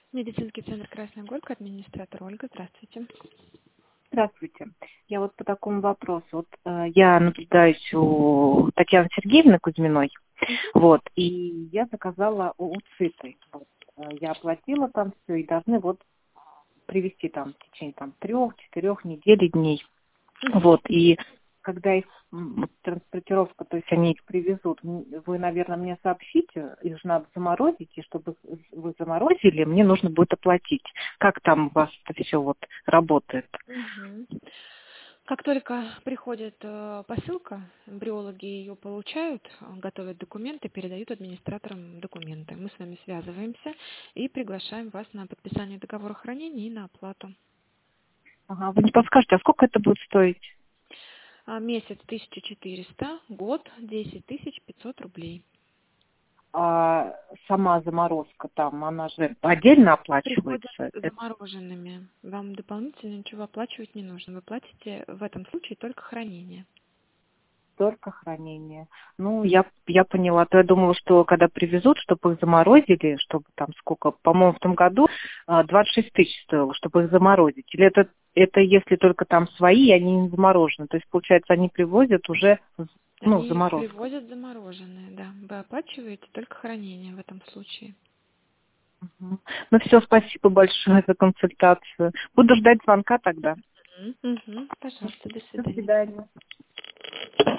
Медицинский центр «Красная Горка», администратор Ольга. Здравствуйте. Здравствуйте. Я вот по такому вопросу. Я наблюдаюсь у Татьяны Сергеевны Кузьминой, и я заказала у ЦИТы. Я оплатила там все и должны привезти там в течение 3-4 недель и дней. И когда их транспортировка, то есть они их привезут, вы, наверное, мне сообщите, их же надо заморозить, и чтобы вы заморозили, мне нужно будет оплатить. Как там у вас это все работает? Мгм. Как только приходит посылка, эмбриологи ее получают, готовят документы, передают администраторам документы. Мы с вами связываемся и приглашаем вас на подписание договора хранения и на оплату. Ага, вы не подскажете, а сколько это будет стоить? Месяц 1400, год 10 500 рублей. А сама заморозка там, она же отдельно Приходят оплачивается? Это замороженными. Вам дополнительно ничего оплачивать не нужно. Вы платите в этом случае только хранение. только хранение. Ну, я поняла. То я думала, что когда привезут, чтобы их заморозили, чтобы там сколько, по-моему, в том году 26 тысяч стоило, чтобы их заморозить. Или это если только там свои, и они не заморожены. То есть, получается, они привозят уже, Они заморозка. привозят замороженные, да. Вы оплачиваете только хранение в этом случае. Мгм. Ну, все, спасибо большое за консультацию. Буду ждать звонка тогда. Мгм. Пожалуйста, до До свидания. свидания.